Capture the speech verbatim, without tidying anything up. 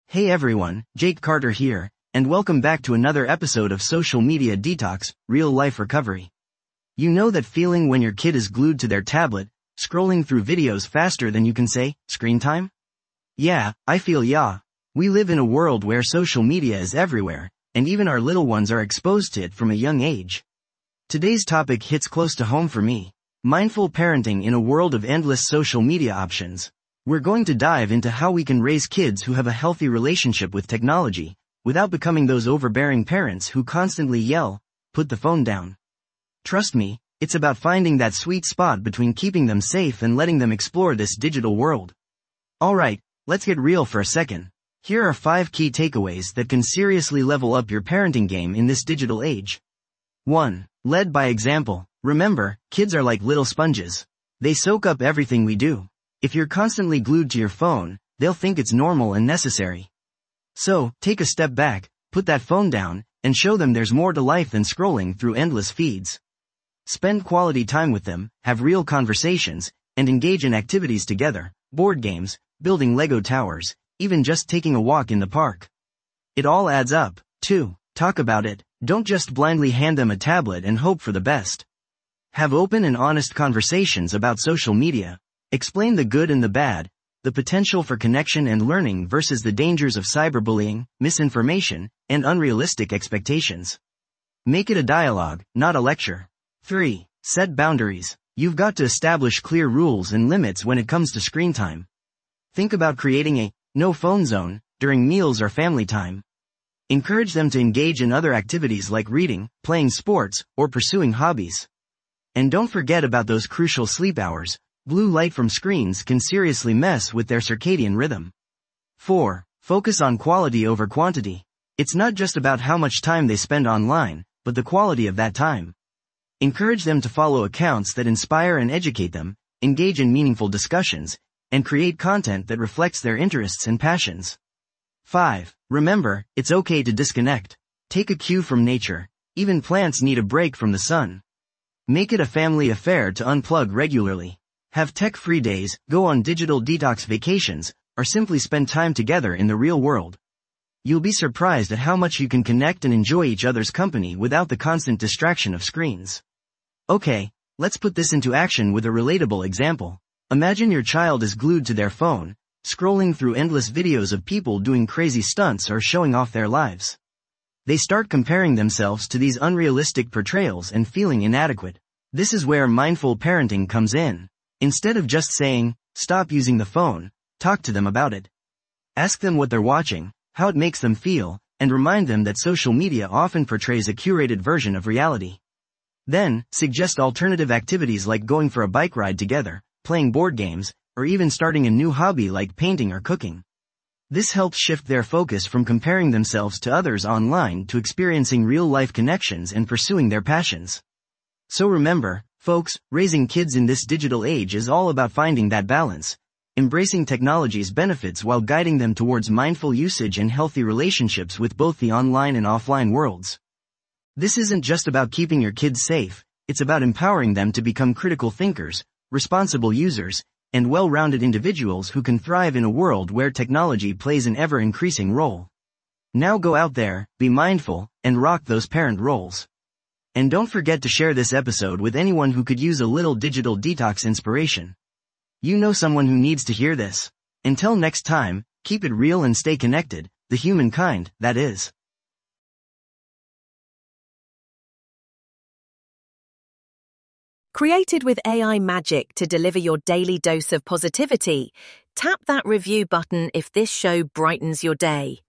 Hey everyone, Jake Carter here, and welcome back to another episode of Social Media Detox, Real Life Recovery. You know that feeling when your kid is glued to their tablet, scrolling through videos faster than you can say, screen time? Yeah, I feel ya. We live in a world where social media is everywhere, and even our little ones are exposed to it from a young age. Today's topic hits close to home for me. Mindful parenting in a world of endless social media options. We're going to dive into how we can raise kids who have a healthy relationship with technology, without becoming those overbearing parents who constantly yell, "Put the phone down." Trust me, it's about finding that sweet spot between keeping them safe and letting them explore this digital world. Alright, let's get real for a second. Here are five key takeaways that can seriously level up your parenting game in this digital age. one. Led by example. Remember, kids are like little sponges. They soak up everything we do. If you're constantly glued to your phone, they'll think it's normal and necessary. So, take a step back, put that phone down, and show them there's more to life than scrolling through endless feeds. Spend quality time with them, have real conversations, and engage in activities together, board games, building Lego towers, even just taking a walk in the park. It all adds up. two. Talk about it. Don't just blindly hand them a tablet and hope for the best. Have open and honest conversations about social media. Explain the good and the bad, the potential for connection and learning versus the dangers of cyberbullying, misinformation, and unrealistic expectations. Make it a dialogue, not a lecture. three. Set boundaries. You've got to establish clear rules and limits when it comes to screen time. Think about creating a no phone zone during meals or family time. Encourage them to engage in other activities like reading, playing sports, or pursuing hobbies. And don't forget about those crucial sleep hours. Blue light from screens can seriously mess with their circadian rhythm. four. Focus on quality over quantity. It's not just about how much time they spend online, but the quality of that time. Encourage them to follow accounts that inspire and educate them, engage in meaningful discussions, and create content that reflects their interests and passions. five. Remember, it's okay to disconnect. Take a cue from nature. Even plants need a break from the sun. Make it a family affair to unplug regularly. Have tech-free days, go on digital detox vacations, or simply spend time together in the real world. You'll be surprised at how much you can connect and enjoy each other's company without the constant distraction of screens. Okay, let's put this into action with a relatable example. Imagine your child is glued to their phone, scrolling through endless videos of people doing crazy stunts or showing off their lives. They start comparing themselves to these unrealistic portrayals and feeling inadequate. This is where mindful parenting comes in. Instead of just saying, "Stop using the phone," talk to them about it. Ask them what they're watching, how it makes them feel, and remind them that social media often portrays a curated version of reality. Then, suggest alternative activities like going for a bike ride together, playing board games, or even starting a new hobby like painting or cooking. This helps shift their focus from comparing themselves to others online to experiencing real-life connections and pursuing their passions. So remember, folks, raising kids in this digital age is all about finding that balance, embracing technology's benefits while guiding them towards mindful usage and healthy relationships with both the online and offline worlds. This isn't just about keeping your kids safe, it's about empowering them to become critical thinkers, responsible users, and well-rounded individuals who can thrive in a world where technology plays an ever-increasing role. Now go out there, be mindful, and rock those parent roles. And don't forget to share this episode with anyone who could use a little digital detox inspiration. You know someone who needs to hear this. Until next time, keep it real and stay connected, the humankind, that is. Created with A I magic to deliver your daily dose of positivity, tap that review button if this show brightens your day.